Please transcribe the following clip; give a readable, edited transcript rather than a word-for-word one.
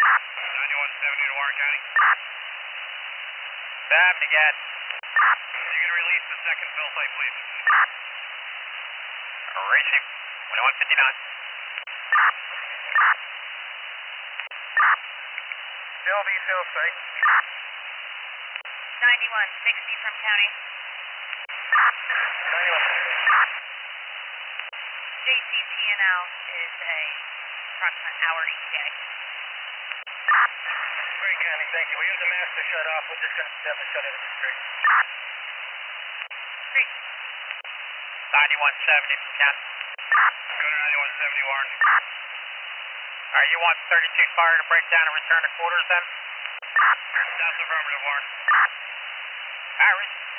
9170 to Warren County. Bab again. You can release the second fill site, please. Receive. 2159. Fill B fill site. 9160 from county. 9160. JCP&L is a approximate hour ETA. Great, County, thank you. We'll use the master shut off. We're just going to have to shut it straight. Great. 9170 from County. Go to 9170, Warren. All right, you want 32 fire to break down and return to quarters then? That's affirmative, Warren. All right,